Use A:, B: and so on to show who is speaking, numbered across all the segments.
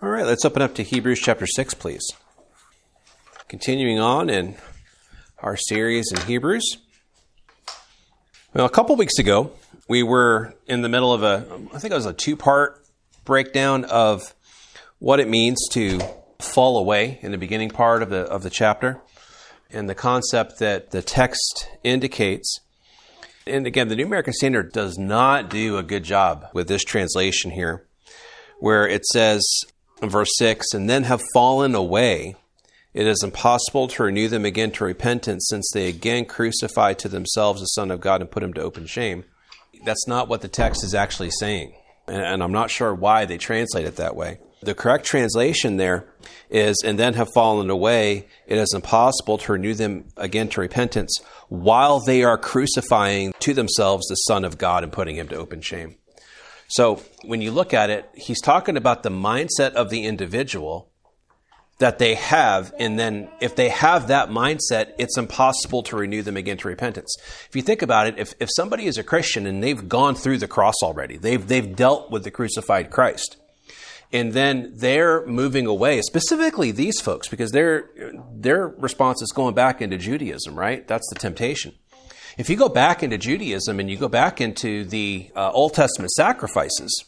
A: All right, let's open up to Hebrews chapter 6, please. Continuing on in our series in Hebrews. Well, a couple weeks ago, we were in the middle of I think it was a two-part breakdown of what it means to fall away in the beginning part of the chapter, and the concept that the text indicates. And again, the New American Standard does not do a good job with this translation here, where it says in verse 6, "And then have fallen away. It is impossible to renew them again to repentance, since they again crucified to themselves the Son of God and put him to open shame." That's not what the text is actually saying. And I'm not sure why they translate it that way. The correct translation there is, "And then have fallen away. It is impossible to renew them again to repentance while they are crucifying to themselves the Son of God and putting him to open shame." So when you look at it, he's talking about the mindset of the individual that they have, and then if they have that mindset, it's impossible to renew them again to repentance. If you think about it, if somebody is a Christian and they've gone through the cross already, they've dealt with the crucified Christ, and then they're moving away, specifically these folks, because their response is going back into Judaism, right? That's the temptation. If you go back into Judaism and you go back into the Old Testament sacrifices,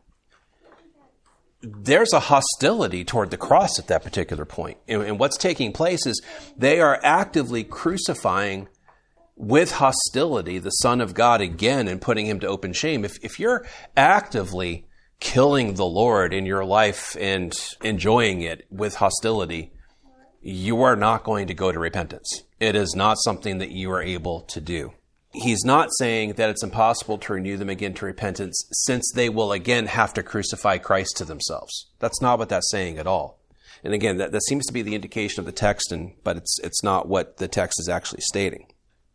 A: there's a hostility toward the cross at that particular point. And what's taking place is they are actively crucifying with hostility the Son of God again and putting him to open shame. If you're actively killing the Lord in your life and enjoying it with hostility, you are not going to go to repentance. It is not something that you are able to do. He's not saying that it's impossible to renew them again to repentance, since they will again have to crucify Christ to themselves. That's not what that's saying at all. And again, that seems to be the indication of the text, but it's not what the text is actually stating.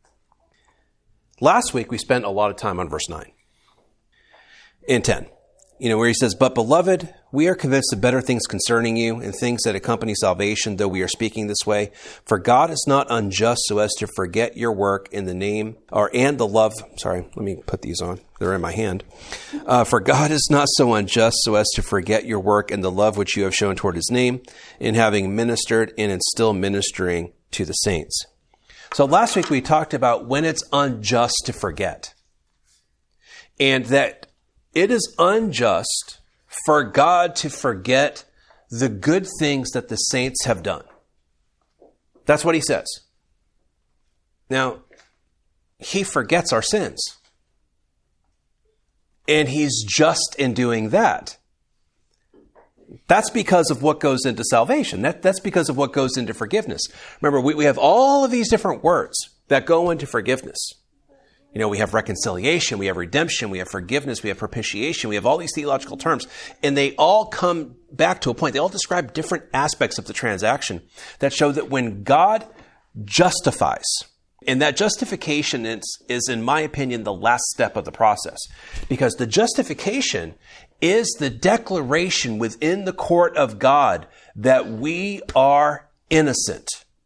A: Last week, we spent a lot of time on verse 9 and 10. Where he says, "But beloved, we are convinced of better things concerning you and things that accompany salvation, though we are speaking this way. For God is not unjust so as to forget your work in the name, and the love." Sorry, let me put these on. They're in my hand. "For God is not so unjust so as to forget your work and the love which you have shown toward his name, in having ministered and in still ministering to the saints." So last week we talked about when it's unjust to forget, and that it is unjust for God to forget the good things that the saints have done. That's what he says. Now, he forgets our sins. And he's just in doing that. That's because of what goes into salvation. That's because of what goes into forgiveness. Remember, we have all of these different words that go into forgiveness. We have reconciliation, we have redemption, we have forgiveness, we have propitiation, we have all these theological terms, and they all come back to a point. They all describe different aspects of the transaction that show that when God justifies, and that justification is, in my opinion, the last step of the process, because the justification is the declaration within the court of God that we are innocent.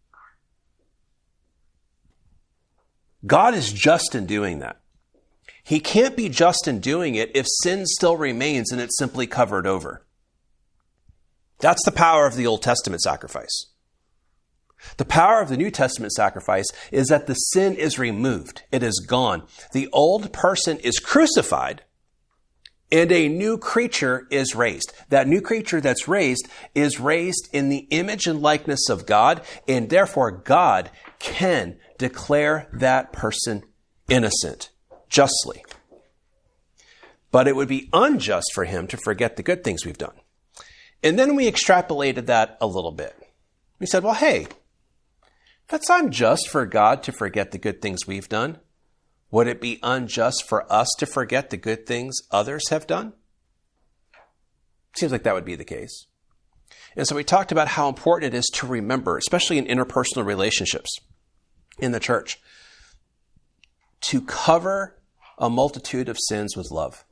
A: God is just in doing that. He can't be just in doing it if sin still remains and it's simply covered over. That's the power of the Old Testament sacrifice. The power of the New Testament sacrifice is that the sin is removed. It is gone. The old person is crucified and a new creature is raised. That new creature that's raised is raised in the image and likeness of God, and therefore God can declare that person innocent, justly. But it would be unjust for him to forget the good things we've done. And then we extrapolated that a little bit. We said, well, hey, if it's unjust for God to forget the good things we've done, would it be unjust for us to forget the good things others have done? Seems like that would be the case. And so we talked about how important it is to remember, especially in interpersonal relationships in the church, to cover a multitude of sins with love.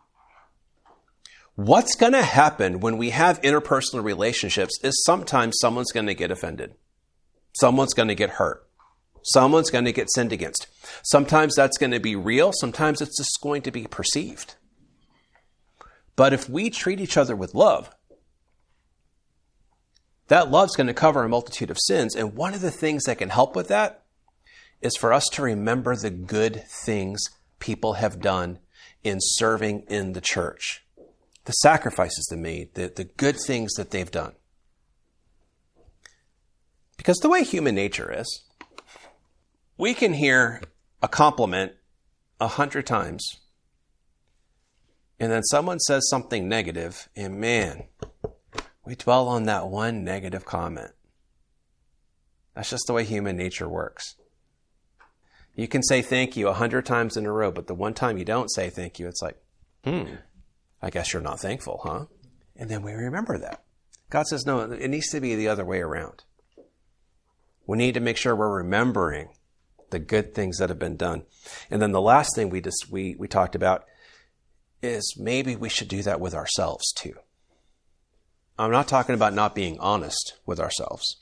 A: What's going to happen when we have interpersonal relationships is sometimes someone's going to get offended. Someone's going to get hurt. Someone's going to get sinned against. Sometimes that's going to be real. Sometimes it's just going to be perceived. But if we treat each other with love, That love's going to cover a multitude of sins. And one of the things that can help with that is for us to remember the good things people have done in serving in the church. The sacrifices they made, the good things that they've done. Because the way human nature is, we can hear a compliment 100 times, and then someone says something negative, and man, we dwell on that one negative comment. That's just the way human nature works. You can say thank you 100 times in a row, but the one time you don't say thank you, it's like, I guess you're not thankful, huh? And then we remember that. God says, no, it needs to be the other way around. We need to make sure we're remembering the good things that have been done. And then the last thing we talked about is maybe we should do that with ourselves too. I'm not talking about not being honest with ourselves.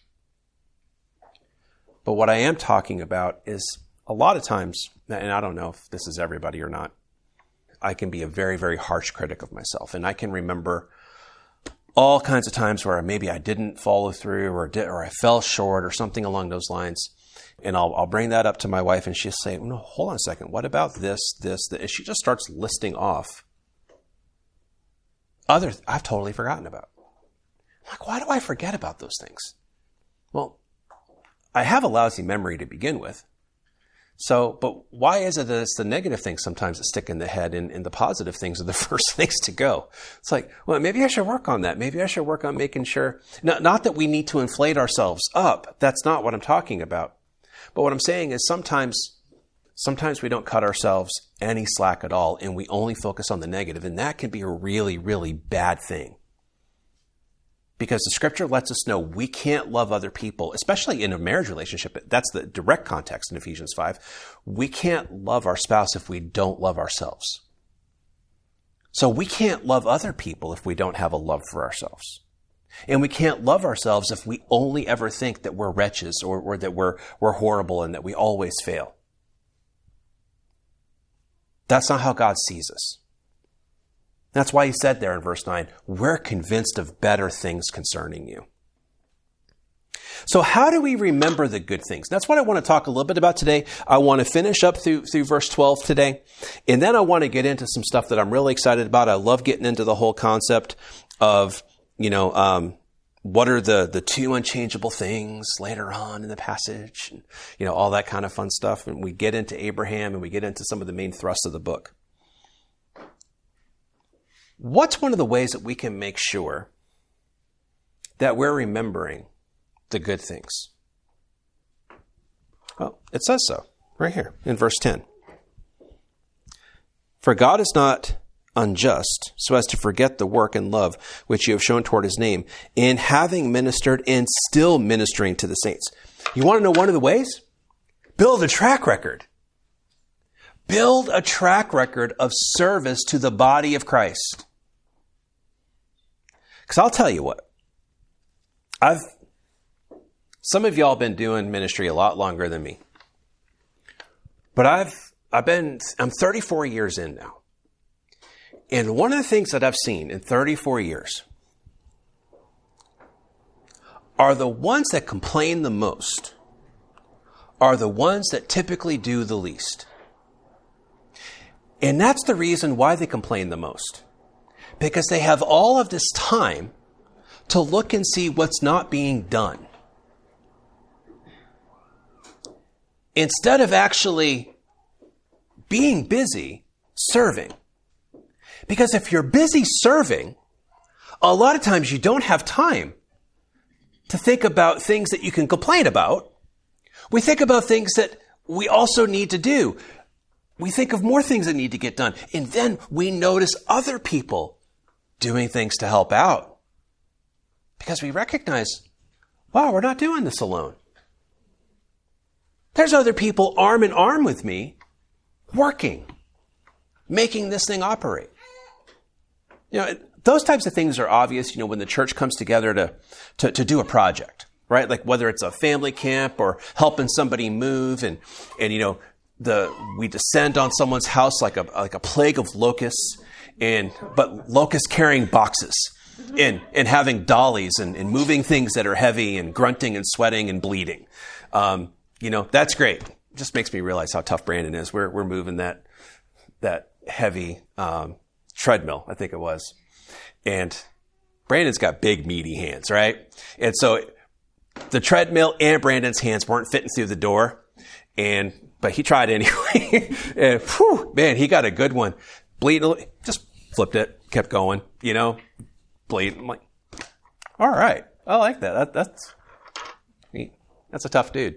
A: But what I am talking about is a lot of times, and I don't know if this is everybody or not, I can be a very, very harsh critic of myself. And I can remember all kinds of times where maybe I didn't follow through or I fell short or something along those lines. And I'll bring that up to my wife and she'll say, no, hold on a second. What about this? And she just starts listing off others I've totally forgotten about. I'm like, why do I forget about those things? Well, I have a lousy memory to begin with. So, but why is it that it's the negative things sometimes that stick in the head and the positive things are the first things to go? It's like, well, maybe I should work on that. Maybe I should work on making sure, not that we need to inflate ourselves up. That's not what I'm talking about. But what I'm saying is sometimes we don't cut ourselves any slack at all and we only focus on the negative. And that can be a really, really bad thing. Because the scripture lets us know we can't love other people, especially in a marriage relationship. That's the direct context in Ephesians 5. We can't love our spouse if we don't love ourselves. So we can't love other people if we don't have a love for ourselves. And we can't love ourselves if we only ever think that we're wretches or that we're horrible and that we always fail. That's not how God sees us. That's why he said there in verse 9, we're convinced of better things concerning you. So how do we remember the good things? That's what I want to talk a little bit about today. I want to finish up through verse 12 today. And then I want to get into some stuff that I'm really excited about. I love getting into the whole concept of, what are the two unchangeable things later on in the passage, and, all that kind of fun stuff. And we get into Abraham and we get into some of the main thrusts of the book. What's one of the ways that we can make sure that we're remembering the good things? Well, it says so right here in verse 10. For God is not unjust so as to forget the work and love which you have shown toward his name in having ministered and still ministering to the saints. You want to know one of the ways? Build a track record. Build a track record of service to the body of Christ. Because I'll tell you what, some of y'all been doing ministry a lot longer than me. But I'm 34 years in now. And one of the things that I've seen in 34 years are the ones that complain the most are the ones that typically do the least. And that's the reason why they complain the most. Because they have all of this time to look and see what's not being done. Instead of actually being busy serving. Because if you're busy serving, a lot of times you don't have time to think about things that you can complain about. We think about things that we also need to do. We think of more things that need to get done. And then we notice other people doing things to help out. Because we recognize, wow, we're not doing this alone. There's other people arm in arm with me working, making this thing operate. Those types of things are obvious, when the church comes together to do a project, right? Like whether it's a family camp or helping somebody move and we descend on someone's house like a plague of locusts, but locusts carrying boxes. and having dollies and moving things that are heavy and grunting and sweating and bleeding. That's great. It just makes me realize how tough Brandon is. We're moving that heavy treadmill, I think it was. And Brandon's got big, meaty hands, right? And so the treadmill and Brandon's hands weren't fitting through the door. But he tried anyway. And man, he got a good one. Bleeding, just flipped it, kept going, bleeding. I'm like, all right. I like that. That's neat. That's a tough dude.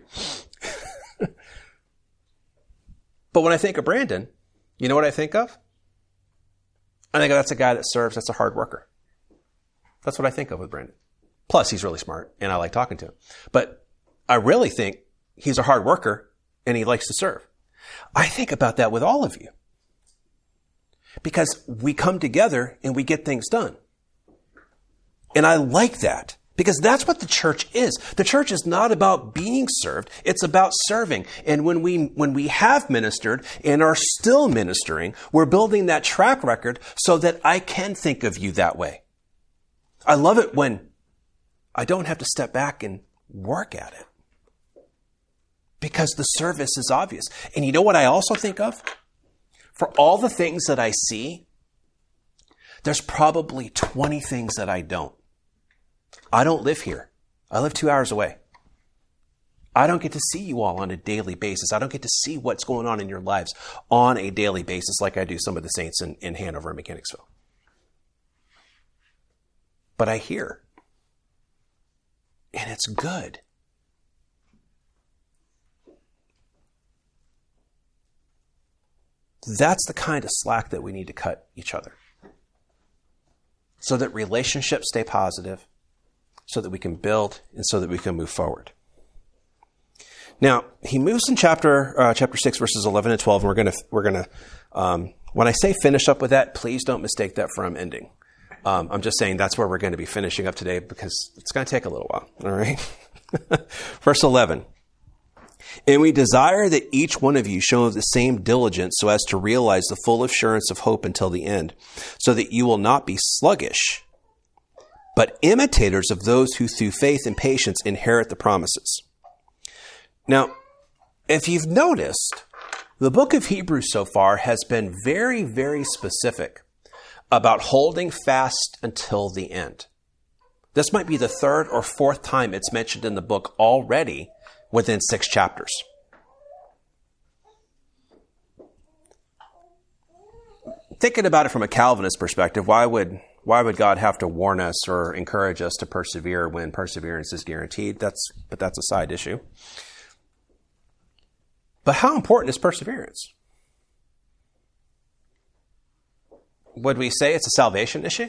A: But when I think of Brandon, you know what I think of? I think that's a guy that serves, that's a hard worker. That's what I think of with Brandon. Plus, he's really smart, and I like talking to him. But I really think he's a hard worker, and he likes to serve. I think about that with all of you. Because we come together, and we get things done. And I like that. Because that's what the church is. The church is not about being served. It's about serving. And when we have ministered and are still ministering, we're building that track record so that I can think of you that way. I love it when I don't have to step back and work at it. Because the service is obvious. And you know what I also think of? For all the things that I see, there's probably 20 things that I don't. I don't live here. I live 2 hours away. I don't get to see you all on a daily basis. I don't get to see what's going on in your lives on a daily basis like I do some of the saints in Hanover and Mechanicsville. But I hear. And it's good. That's the kind of slack that we need to cut each other. So that relationships stay positive, so that we can build, and so that we can move forward. Now, he moves in chapter 6, verses 11 and 12, and we're gonna when I say finish up with that, please don't mistake that for I'm ending. I'm just saying that's where we're going to be finishing up today because it's going to take a little while. All right. Verse 11. And we desire that each one of you show the same diligence so as to realize the full assurance of hope until the end, so that you will not be sluggish, but imitators of those who through faith and patience inherit the promises. Now, if you've noticed, the book of Hebrews so far has been very, very specific about holding fast until the end. This might be the third or fourth time it's mentioned in the book already within 6 chapters. Thinking about it from a Calvinist perspective, why would God have to warn us or encourage us to persevere when perseverance is guaranteed? But that's a side issue. But how important is perseverance? Would we say it's a salvation issue?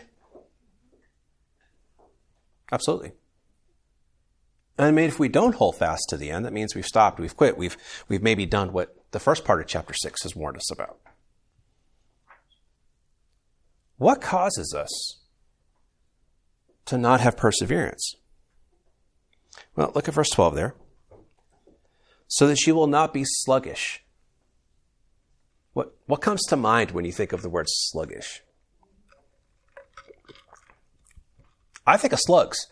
A: Absolutely. I mean, if we don't hold fast to the end, that means we've stopped, we've quit, we've maybe done what the first part of chapter 6 has warned us about. What causes us to not have perseverance? Well, look at verse 12 there. So that you will not be sluggish. What comes to mind when you think of the word sluggish? I think of slugs.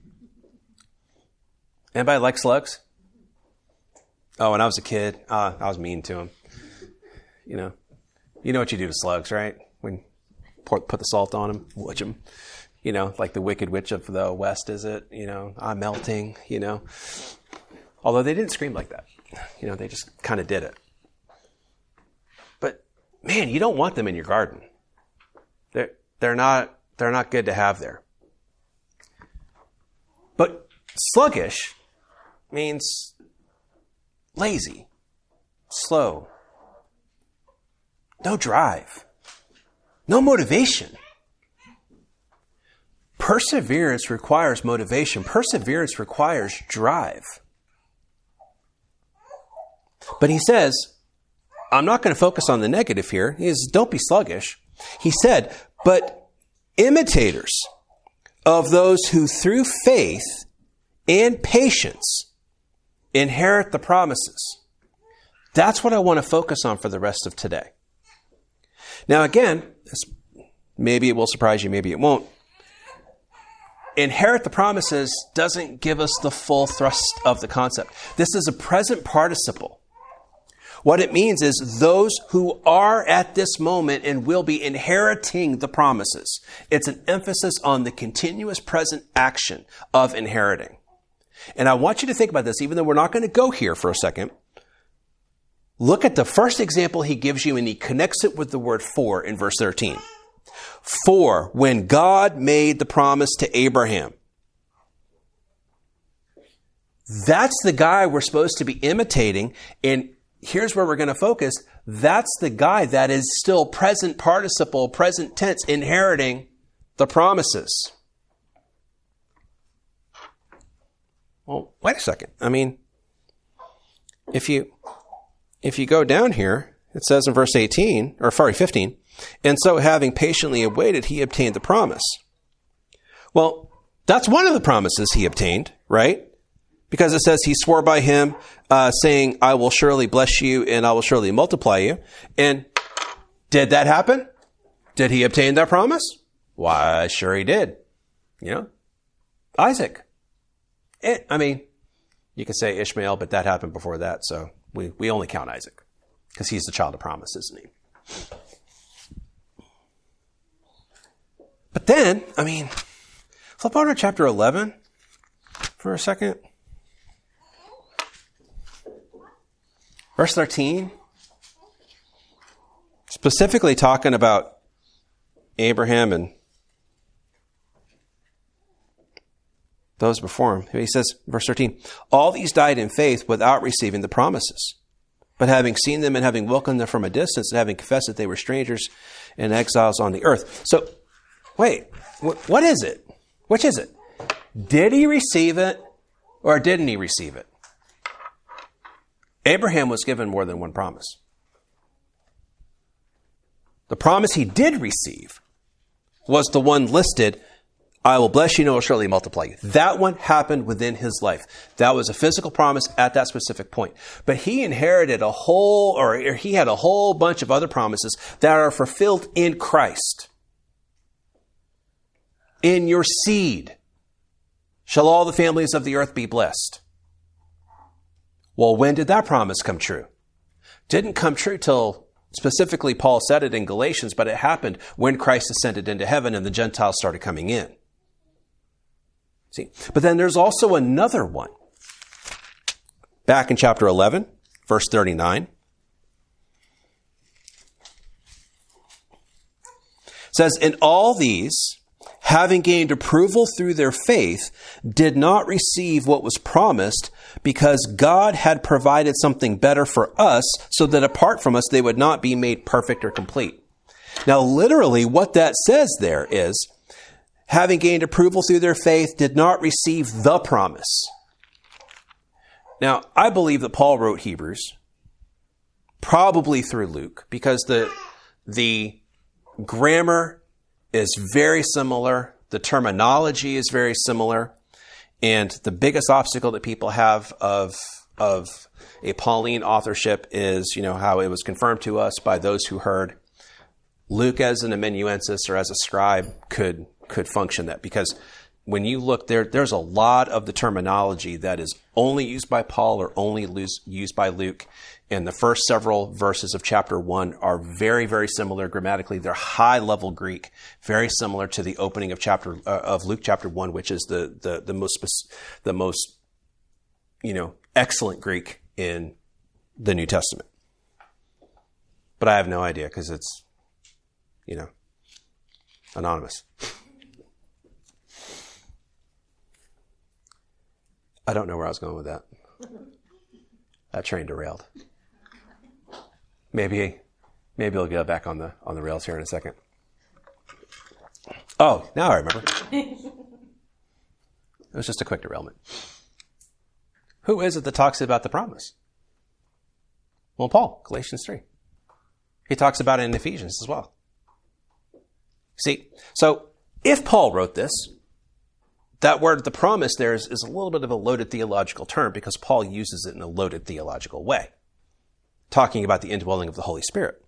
A: Anybody like slugs? Oh, when I was a kid, I was mean to them. You know what you do to slugs, right? When put the salt on them, witch them. Like the Wicked Witch of the West, is it? I'm melting, Although they didn't scream like that. They just kind of did it. But man, you don't want them in your garden. They're not good to have there. But sluggish means lazy, slow, no drive, no motivation. Perseverance requires motivation. Perseverance requires drive. But he says, I'm not going to focus on the negative here. He says, don't be sluggish. He said, but imitators of those who through faith and patience inherit the promises. That's what I want to focus on for the rest of today. Now again, maybe it will surprise you, maybe it won't. inherit the promises doesn't give us the full thrust of the concept. This is a present participle. What it means is those who are at this moment and will be inheriting the promises. It's an emphasis on the continuous present action of inheriting. And I want you to think about this, even though we're not going to go here for a second. Look at the first example he gives you, and he connects it with the word for in verse 13. For when God made the promise to Abraham. That's the guy we're supposed to be imitating. And here's where we're going to focus. That's the guy that is still present participle, present tense, inheriting the promises. Well, wait a second. I mean, if you go down here, it says in verse 15, and so having patiently awaited, he obtained the promise. Well, that's one of the promises he obtained, right? Because it says he swore by him, saying, I will surely bless you and I will surely multiply you. And did that happen? Did he obtain that promise? Why, sure he did. Isaac. You could say Ishmael, but that happened before that, so we only count Isaac because he's the child of promise, isn't he? But then, flip over to chapter 11 for a second. Verse 13, specifically talking about Abraham and those before him. He says, verse 13, all these died in faith without receiving the promises. But having seen them and having welcomed them from a distance and having confessed that they were strangers and exiles on the earth. So, wait, what is it? Which is it? Did he receive it or didn't he receive it? Abraham was given more than one promise. The promise he did receive was the one listed, I will bless you and I will surely multiply you. That one happened within his life. That was a physical promise at that specific point. But he inherited he had a whole bunch of other promises that are fulfilled in Christ. In your seed shall all the families of the earth be blessed. Well, when did that promise come true? Didn't come true till specifically Paul said it in Galatians, but it happened when Christ ascended into heaven and the Gentiles started coming in. See, but then there's also another one. Back in chapter 11, verse 39. It says, and all these, having gained approval through their faith, did not receive what was promised because God had provided something better for us so that apart from us, they would not be made perfect or complete. Now, literally what that says there is, having gained approval through their faith, did not receive the promise. Now, I believe that Paul wrote Hebrews, probably through Luke, because the grammar is very similar, the terminology is very similar, and the biggest obstacle that people have of a Pauline authorship is, how it was confirmed to us by those who heard. Luke as an amanuensis or as a scribe could function that, because when you look there's a lot of the terminology that is only used by Paul or only used by Luke. And the first several verses of chapter 1 are very, very similar grammatically. They're high level Greek, very similar to the opening of Luke chapter 1, which is the most excellent Greek in the New Testament. But I have no idea because it's anonymous. I don't know where I was going with that. That train derailed. Maybe we'll get back on the rails here in a second. Oh, now I remember. It was just a quick derailment. Who is it that talks about the promise? Well, Paul, Galatians 3. He talks about it in Ephesians as well. See, so if Paul wrote this, that word, the promise there is a little bit of a loaded theological term because Paul uses it in a loaded theological way, talking about the indwelling of the Holy Spirit.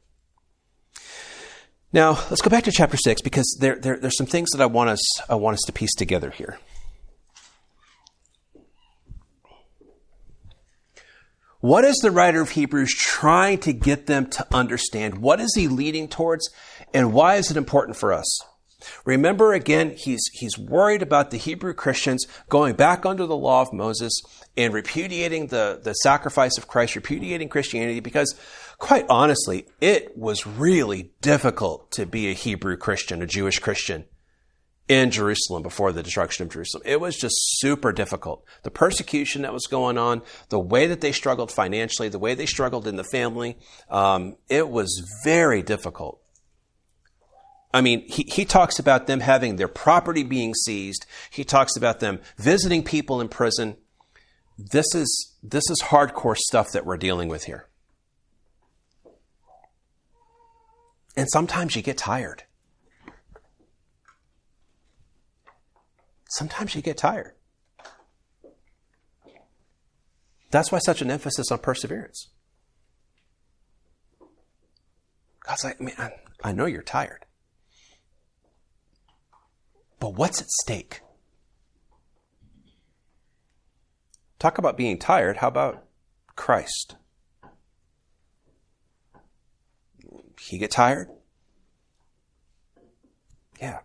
A: Now, let's go back to chapter 6 because there's some things that I want us to piece together here. What is the writer of Hebrews trying to get them to understand? What is he leading towards? And why is it important for us? Remember, again, he's worried about the Hebrew Christians going back under the law of Moses and repudiating the sacrifice of Christ, repudiating Christianity, because quite honestly, it was really difficult to be a Hebrew Christian, a Jewish Christian in Jerusalem before the destruction of Jerusalem. It was just super difficult. The persecution that was going on, the way that they struggled financially, the way they struggled in the family, it was very difficult. I mean, he talks about them having their property being seized. He talks about them visiting people in prison. This is hardcore stuff that we're dealing with here. And sometimes you get tired. Sometimes you get tired. That's why such an emphasis on perseverance. God's like, man, I know you're tired. But what's at stake? Talk about being tired. How about Christ? He get tired? Yeah.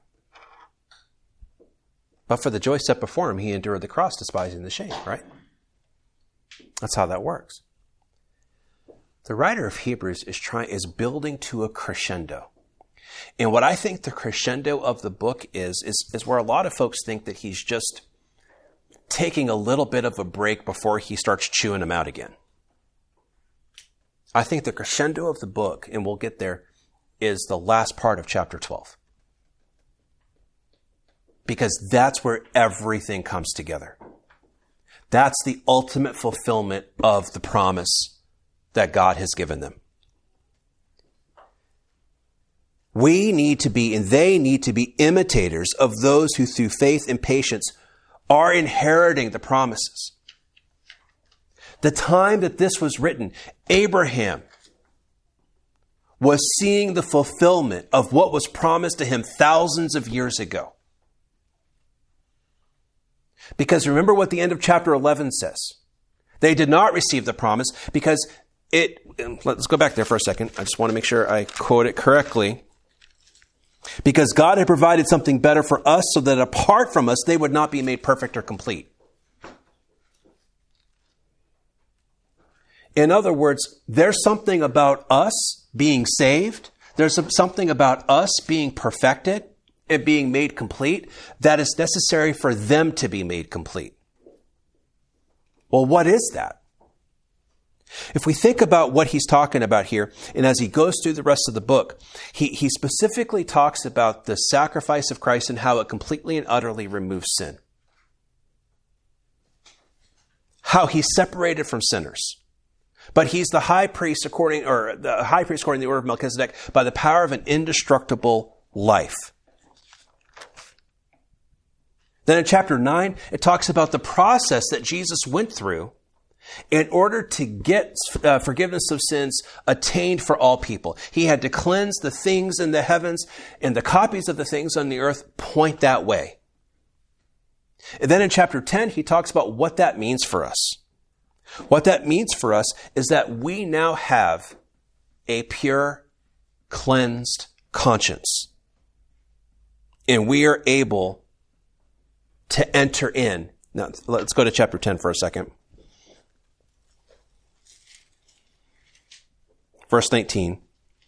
A: But for the joy set before him, he endured the cross, despising the shame, right? That's how that works. The writer of Hebrews is building to a crescendo. And what I think the crescendo of the book is where a lot of folks think that he's just taking a little bit of a break before he starts chewing them out again. I think the crescendo of the book, and we'll get there, is the last part of chapter 12. Because that's where everything comes together. That's the ultimate fulfillment of the promise that God has given them. We need to be, and they need to be, imitators of those who through faith and patience are inheriting the promises. The time that this was written, Abraham was seeing the fulfillment of what was promised to him thousands of years ago. Because remember what the end of chapter 11 says. They did not receive the promise because let's go back there for a second. I just want to make sure I quote it correctly. Because God had provided something better for us so that apart from us, they would not be made perfect or complete. In other words, there's something about us being saved. There's something about us being perfected and being made complete that is necessary for them to be made complete. Well, what is that? If we think about what he's talking about here, and as he goes through the rest of the book, he specifically talks about the sacrifice of Christ and how it completely and utterly removes sin. How he's separated from sinners. But he's the high priest according to the order of Melchizedek by the power of an indestructible life. Then in chapter 9, it talks about the process that Jesus went through in order to get forgiveness of sins attained for all people. He had to cleanse the things in the heavens, and the copies of the things on the earth point that way. And then in chapter 10, he talks about what that means for us. What that means for us is that we now have a pure, cleansed conscience. And we are able to enter in. Now, let's go to chapter 10 for a second. Verse 19.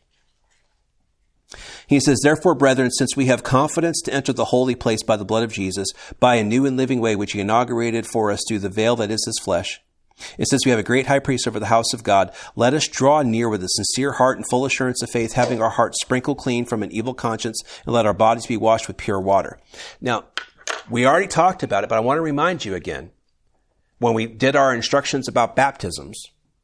A: He says, "Therefore, brethren, since we have confidence to enter the holy place by the blood of Jesus, by a new and living way which he inaugurated for us through the veil that is his flesh, and since we have a great high priest over the house of God, let us draw near with a sincere heart and full assurance of faith, having our hearts sprinkled clean from an evil conscience, and let our bodies be washed with pure water." Now, we already talked about it, but I want to remind you again, when we did our instructions about baptisms,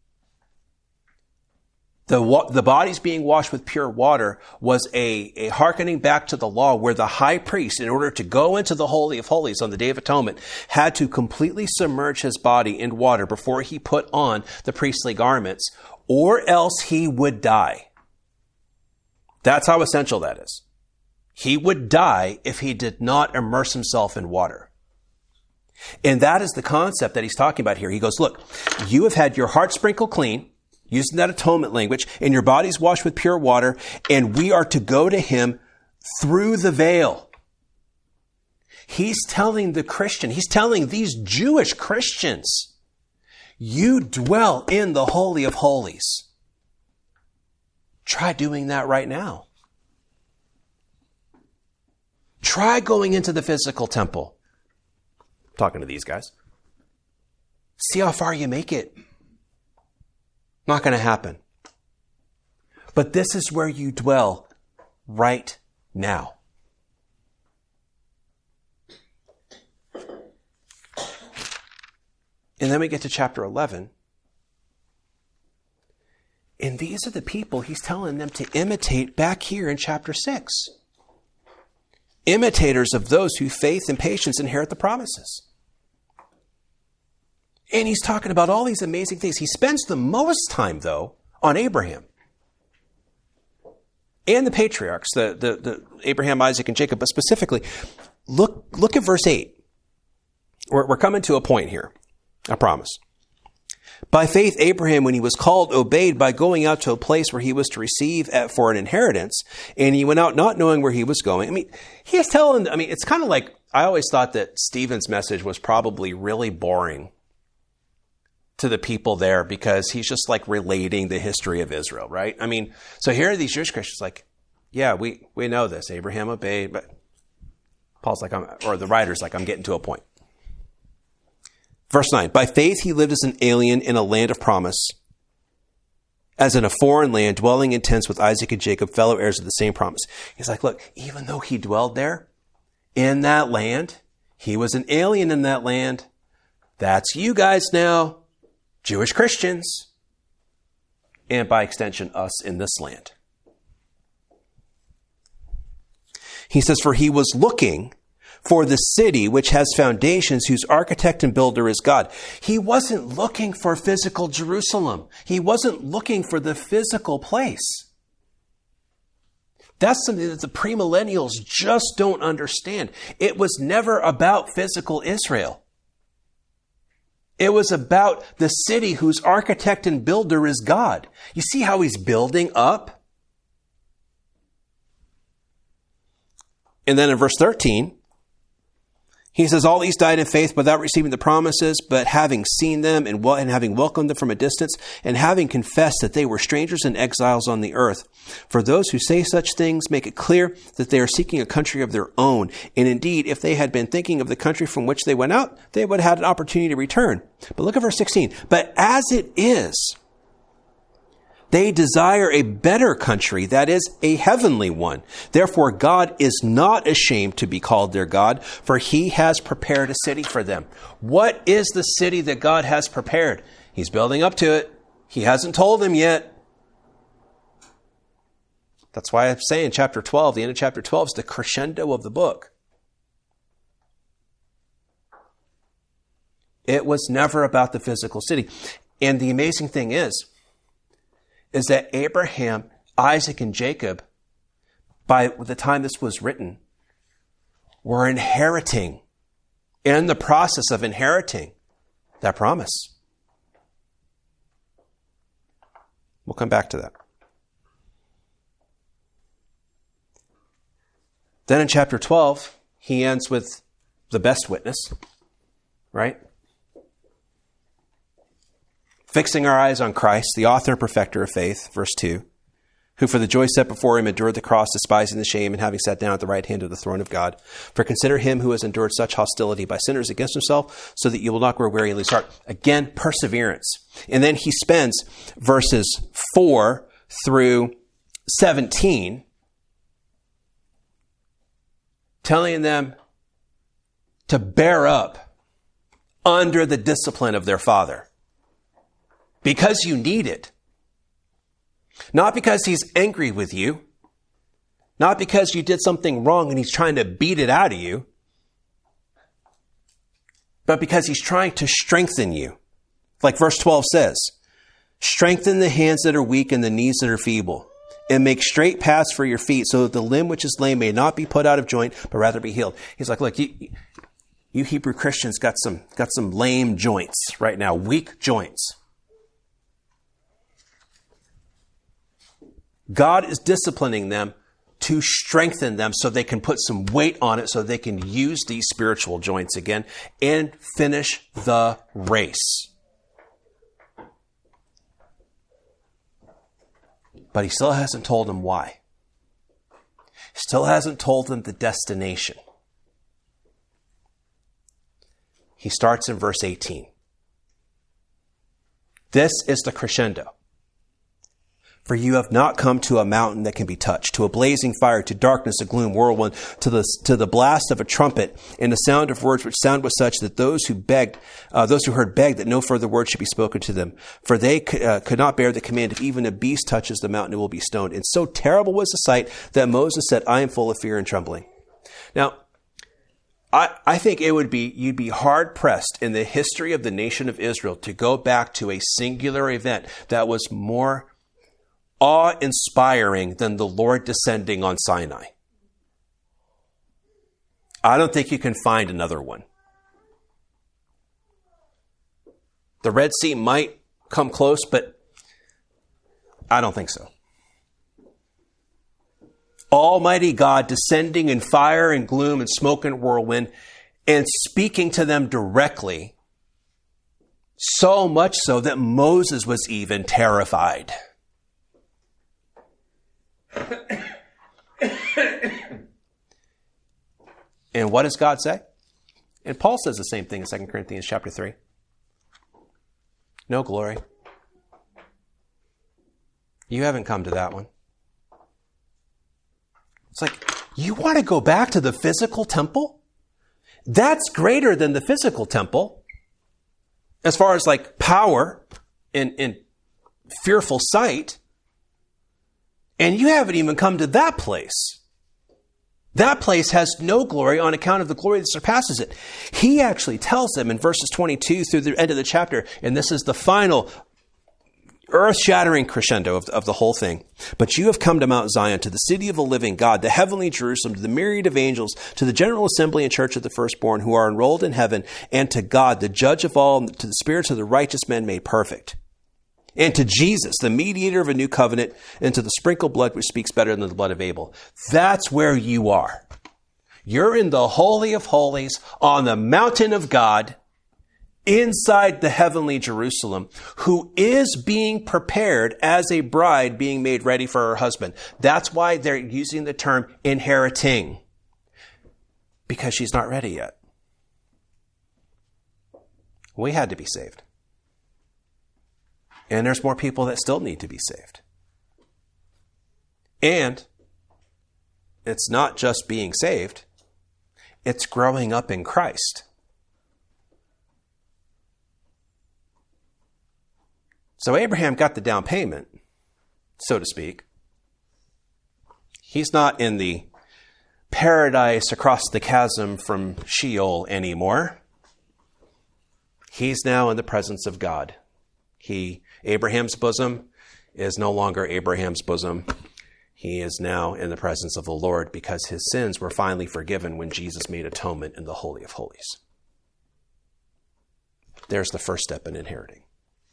A: the bodies being washed with pure water was a hearkening back to the law where the high priest, in order to go into the Holy of Holies on the Day of Atonement, had to completely submerge his body in water before he put on the priestly garments, or else he would die. That's how essential that is. He would die if he did not immerse himself in water. And that is the concept that he's talking about here. He goes, look, you have had your heart sprinkled clean, using that atonement language, and your bodies washed with pure water, and we are to go to him through the veil. He's telling he's telling these Jewish Christians, you dwell in the Holy of Holies. Try doing that right now. Try going into the physical temple. I'm talking to these guys. See how far you make it. Not going to happen. But this is where you dwell right now. And then we get to chapter 11. And these are the people he's telling them to imitate back here in chapter 6. Imitators of those who faith and patience inherit the promises. And he's talking about all these amazing things. He spends the most time, though, on Abraham and the patriarchs, the Abraham, Isaac, and Jacob. But specifically, look at verse 8. We're coming to a point here. I promise. By faith, Abraham, when he was called, obeyed by going out to a place where he was to receive for an inheritance, and he went out not knowing where he was going. I mean, he is telling, it's kind of like, I always thought that Stephen's message was probably really boring to the people there because he's just like relating the history of Israel, right? So here are these Jewish Christians like, yeah, we know this. Abraham obeyed, but Paul's like, the writer's like, I'm getting to a point. Verse 9, by faith he lived as an alien in a land of promise, as in a foreign land, dwelling in tents with Isaac and Jacob, fellow heirs of the same promise. He's like, look, even though he dwelled there, in that land, he was an alien in that land. That's you guys now, Jewish Christians, and by extension, us in this land. He says, for he was looking for the city which has foundations, whose architect and builder is God. He wasn't looking for physical Jerusalem. He wasn't looking for the physical place. That's something that the premillennials just don't understand. It was never about physical Israel. It was about the city whose architect and builder is God. You see how he's building up? And then in verse 13, he says, all these died in faith without receiving the promises, but having seen them and having welcomed them from a distance, and having confessed that they were strangers and exiles on the earth. For those who say such things make it clear that they are seeking a country of their own. And indeed, if they had been thinking of the country from which they went out, they would have had an opportunity to return. But look at verse 16. But as it is, they desire a better country, that is, a heavenly one. Therefore, God is not ashamed to be called their God, for he has prepared a city for them. What is the city that God has prepared? He's building up to it. He hasn't told them yet. That's why I'm saying chapter 12, the end of chapter 12 is the crescendo of the book. It was never about the physical city. And the amazing thing is that Abraham, Isaac, and Jacob, by the time this was written, were inheriting, in the process of inheriting, that promise. We'll come back to that. Then in chapter 12, he ends with the best witness, right? Fixing our eyes on Christ, the author and perfecter of faith, verse 2, who for the joy set before him endured the cross, despising the shame, and having sat down at the right hand of the throne of God. For consider him who has endured such hostility by sinners against himself, so that you will not grow weary and lose heart. Again, perseverance. And then he spends verses 4 through 17 telling them to bear up under the discipline of their father. Because you need it. Not because he's angry with you. Not because you did something wrong and he's trying to beat it out of you. But because he's trying to strengthen you. Like verse 12 says, strengthen the hands that are weak and the knees that are feeble, and make straight paths for your feet, so that the limb which is lame may not be put out of joint, but rather be healed. He's like, look, You Hebrew Christians got some lame joints right now, weak joints. God is disciplining them to strengthen them so they can put some weight on it so they can use these spiritual joints again and finish the race. But he still hasn't told them why. He still hasn't told them the destination. He starts in verse 18. This is the crescendo. For you have not come to a mountain that can be touched, to a blazing fire, to darkness, a gloom, whirlwind, to the blast of a trumpet, and the sound of words which sound was such that those who heard begged that no further word should be spoken to them. For they could not bear the command, if even a beast touches the mountain, it will be stoned. And so terrible was the sight that Moses said, I am full of fear and trembling. Now, I think you'd be hard pressed in the history of the nation of Israel to go back to a singular event that was more awe-inspiring than the Lord descending on Sinai. I don't think you can find another one. The Red Sea might come close, but I don't think so. Almighty God descending in fire and gloom and smoke and whirlwind and speaking to them directly, so much so that Moses was even terrified. And what does God say? And Paul says the same thing in 2 Corinthians chapter 3. No glory. You haven't come to that one. It's like, you want to go back to the physical temple? That's greater than the physical temple. As far as like power and fearful sight. And you haven't even come to that place. That place has no glory on account of the glory that surpasses it. He actually tells them in verses 22 through the end of the chapter, and this is the final earth-shattering crescendo of the whole thing. But you have come to Mount Zion, to the city of the living God, the heavenly Jerusalem, to the myriad of angels, to the general assembly and church of the firstborn who are enrolled in heaven, and to God, the judge of all, and to the spirits of the righteous men made perfect. And to Jesus, the mediator of a new covenant, and to the sprinkled blood which speaks better than the blood of Abel. That's where you are. You're in the Holy of Holies, on the mountain of God, inside the heavenly Jerusalem, who is being prepared as a bride being made ready for her husband. That's why they're using the term inheriting. Because she's not ready yet. We had to be saved. And there's more people that still need to be saved. And it's not just being saved, it's growing up in Christ. So Abraham got the down payment, so to speak. He's not in the paradise across the chasm from Sheol anymore. He's now in the presence of God. Abraham's bosom is no longer Abraham's bosom. He is now in the presence of the Lord because his sins were finally forgiven when Jesus made atonement in the Holy of Holies. There's the first step in inheriting.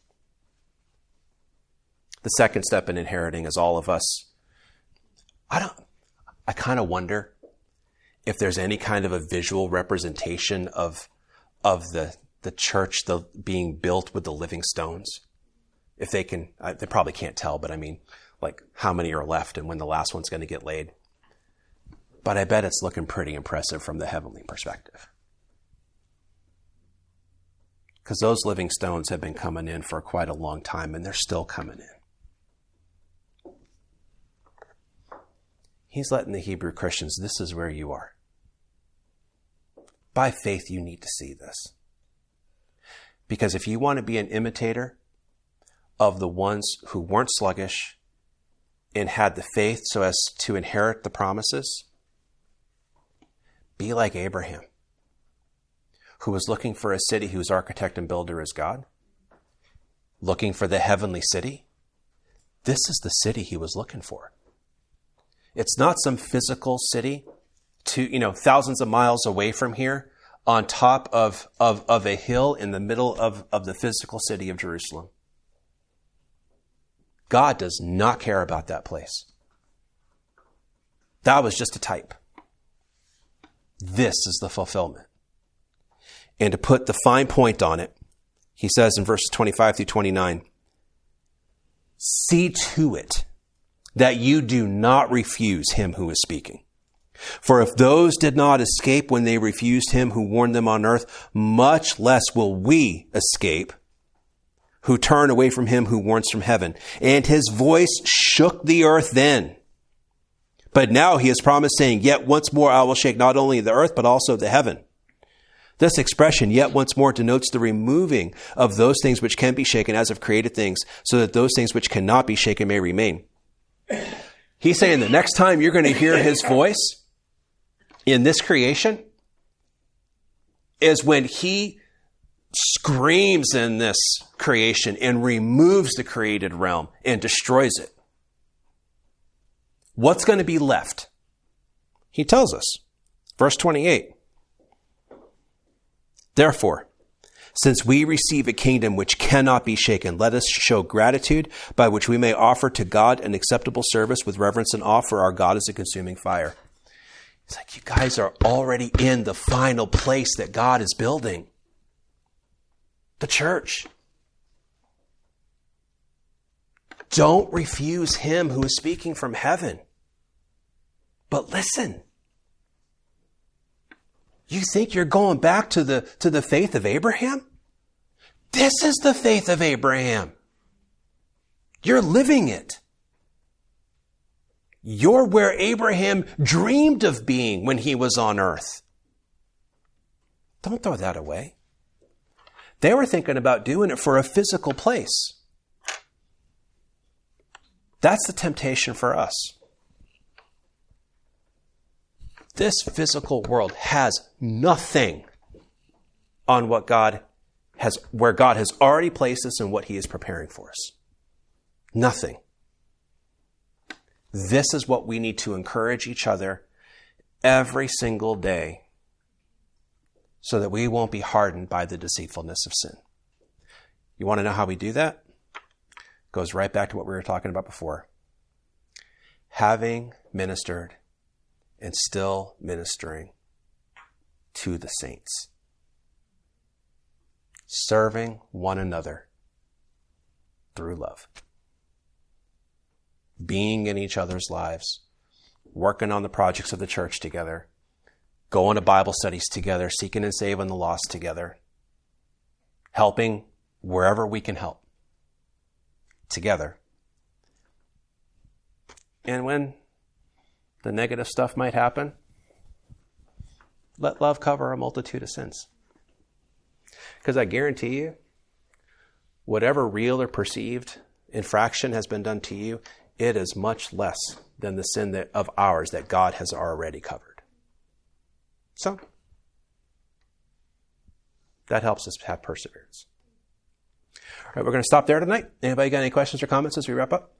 A: The second step in inheriting is all of us. I kind of wonder if there's any kind of a visual representation of the church being built with the living stones. If they can, they probably can't tell, but I mean, like how many are left and when the last one's going to get laid. But I bet it's looking pretty impressive from the heavenly perspective. Because those living stones have been coming in for quite a long time and they're still coming in. He's letting the Hebrew Christians, this is where you are. By faith, you need to see this. Because if you want to be an imitator of the ones who weren't sluggish and had the faith so as to inherit the promises, be like Abraham, who was looking for a city whose architect and builder is God, looking for the heavenly city. This is the city he was looking for. It's not some physical city thousands of miles away from here, on top of a hill in the middle of the physical city of Jerusalem. God does not care about that place. That was just a type. This is the fulfillment. And to put the fine point on it, he says in verses 25 through 29, see to it that you do not refuse him who is speaking. For if those did not escape when they refused him who warned them on earth, much less will we escape who turn away from him who warns from heaven. And his voice shook the earth then. But now he has promised, saying, yet once more I will shake not only the earth, but also the heaven. This expression, yet once more, denotes the removing of those things which can be shaken as of created things, so that those things which cannot be shaken may remain. He's saying the next time you're going to hear his voice in this creation is when he screams in this creation and removes the created realm and destroys it. What's going to be left? He tells us. Verse 28. Therefore, since we receive a kingdom which cannot be shaken, let us show gratitude by which we may offer to God an acceptable service with reverence and awe, for our God is a consuming fire. It's like, you guys are already in the final place that God is building. The church. Don't refuse him who is speaking from heaven. But listen. You think you're going back to the faith of Abraham? This is the faith of Abraham. You're living it. You're where Abraham dreamed of being when he was on earth. Don't throw that away. They were thinking about doing it for a physical place. That's the temptation for us. This physical world has nothing on where God has already placed us and what he is preparing for us. Nothing. This is what we need to encourage each other every single day so that we won't be hardened by the deceitfulness of sin. You want to know how we do that? It goes right back to what we were talking about before. Having ministered and still ministering to the saints. Serving one another through love. Being in each other's lives. Working on the projects of the church together. Going to Bible studies together. Seeking and saving the lost together. Helping wherever we can help. Together. And when the negative stuff might happen, let love cover a multitude of sins. Because I guarantee you, whatever real or perceived infraction has been done to you, it is much less than the sin of ours that God has already covered. So, that helps us have perseverance. All right, we're going to stop there tonight. Anybody got any questions or comments as we wrap up?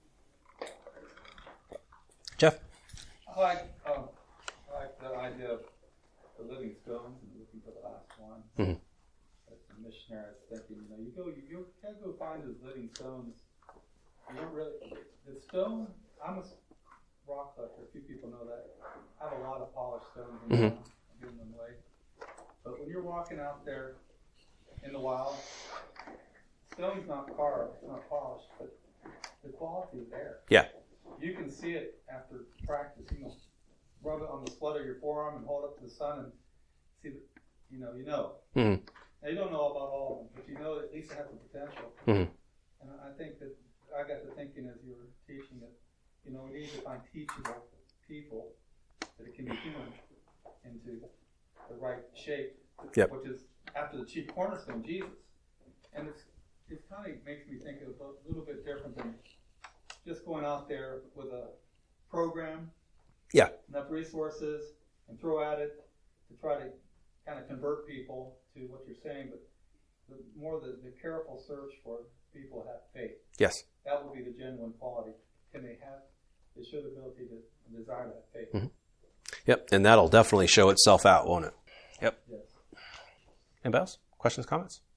A: Jeff?
B: I like the idea of the living stones and looking for the last one.
A: Mm-hmm.
B: As a missionary, I was thinking, you can't go find those living stones. You don't really, the stone, I'm a rock collector, a few people know that. I have a lot of polished stones in my house, I'm giving them away. But when you're walking out there in the wild, stone's not carved, it's not polished, but the quality is there.
A: Yeah.
B: You can see it after practice. Rub it on the sweat of your forearm and hold it up to the sun and see that, you know.
A: Mm-hmm.
B: Now, you don't know about all of them, but you know at least it has the potential.
A: Mm-hmm.
B: And I think that I got to thinking as you were teaching that, we need to find teachable people that it can be hewn into the right shape,
A: yep.
B: which is after the chief cornerstone, Jesus. And it kind of makes me think of a little bit different than just going out there with a program,
A: yeah,
B: enough resources, and throw at it to try to kind of convert people to what you're saying, but the careful search for people who have faith.
A: Yes.
B: That will be the genuine quality. Can they show the ability to desire that faith?
A: Mm-hmm. Yep, and that'll definitely show itself out, won't it? Yep.
B: Yes.
A: Anybody else? Questions, comments?